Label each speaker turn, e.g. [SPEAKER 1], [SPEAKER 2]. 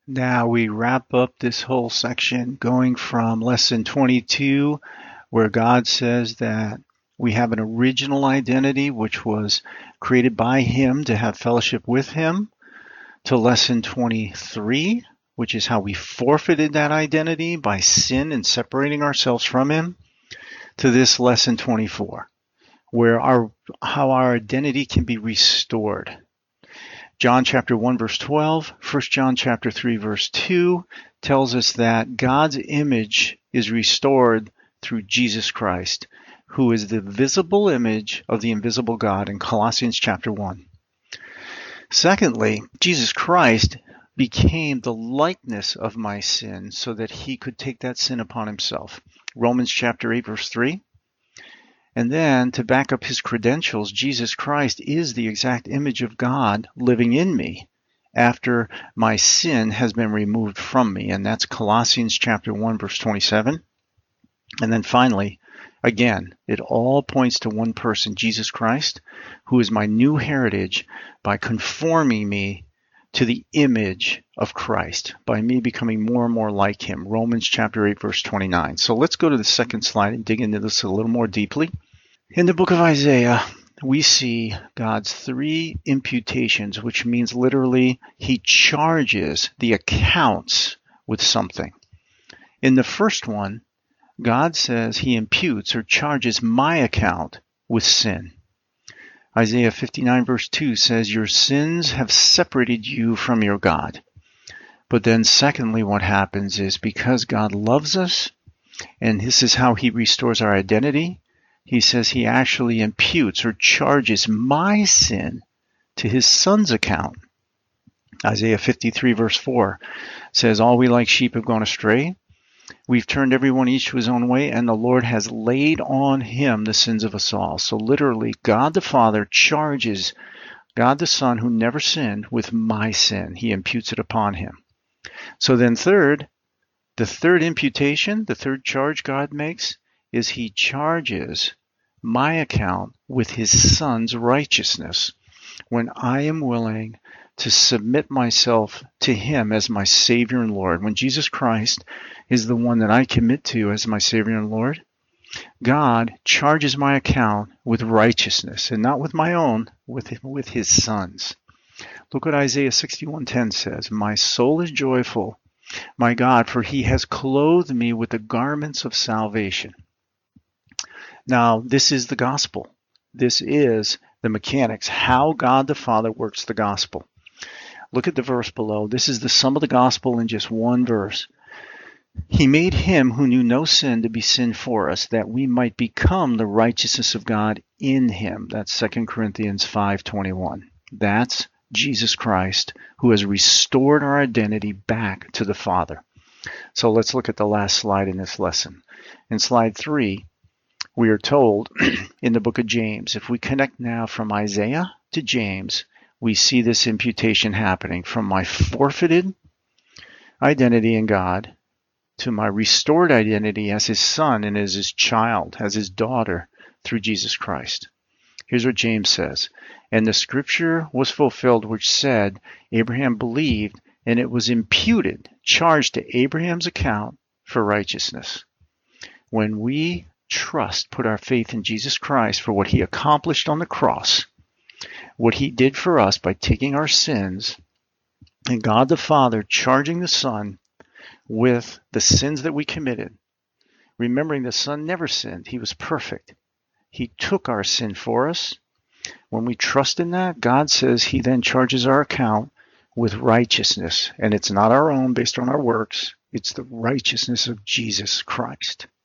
[SPEAKER 1] Now we wrap up this whole section going from lesson 22, where God says that we have an original identity which was created by Him to have fellowship with Him, to lesson 23, which is how we forfeited that identity by sin and separating ourselves from Him, to this lesson 24, where how our identity can be restored. John chapter 1 verse 12, 1 John chapter 3 verse 2 tells us that God's image is restored through Jesus Christ, who is the visible image of the invisible God in Colossians chapter 1. Secondly, Jesus Christ became the likeness of my sin so that He could take that sin upon Himself. Romans chapter 8 verse 3. And then, to back up His credentials, Jesus Christ is the exact image of God living in me after my sin has been removed from me. And that's Colossians chapter 1, verse 27. And then finally, again, it all points to one person, Jesus Christ, who is my new heritage by conforming me to the image of Christ, by me becoming more and more like Him. Romans chapter 8, verse 29. So let's go to the second slide and dig into this a little more deeply. In the book of Isaiah, we see God's three imputations, which means literally He charges the accounts with something. In the first one, God says He imputes or charges my account with sin. Isaiah 59 verse 2 says, "Your sins have separated you from your God." But then secondly, what happens is because God loves us, and this is how He restores our identity, He says He actually imputes or charges my sin to His Son's account. Isaiah 53 verse 4 says, "All we like sheep have gone astray. We've turned everyone each to his own way, and the Lord has laid on Him the sins of us all." So literally, God the Father charges God the Son, who never sinned, with my sin. He imputes it upon Him. So then the third imputation, the third charge God makes, is He charges my account with His Son's righteousness. When I am willing to submit myself to Him as my Savior and Lord, when Jesus Christ is the one that I commit to as my Savior and Lord, God charges my account with righteousness, and not with my own, with His Son's. Look what Isaiah 61:10 says, "My soul is joyful, my God, for He has clothed me with the garments of salvation." Now, this is the gospel. This is the mechanics, how God the Father works the gospel. Look at the verse below. This is the sum of the gospel in just one verse. "He made Him who knew no sin to be sin for us, that we might become the righteousness of God in Him." That's 2 Corinthians 5:21. That's Jesus Christ, who has restored our identity back to the Father. So let's look at the last slide in this lesson. In slide 3, we are told in the book of James, if we connect now from Isaiah to James, we see this imputation happening from my forfeited identity in God to my restored identity as His son and as His child, as His daughter through Jesus Christ. Here's what James says, "And the scripture was fulfilled which said, Abraham believed, and it was imputed," charged to Abraham's account for righteousness. When we put our faith in Jesus Christ for what He accomplished on the cross, what He did for us by taking our sins, and God the Father charging the Son with the sins that we committed, remembering the Son never sinned. He was perfect. He took our sin for us. When we trust in that, God says He then charges our account with righteousness. And it's not our own based on our works. It's the righteousness of Jesus Christ.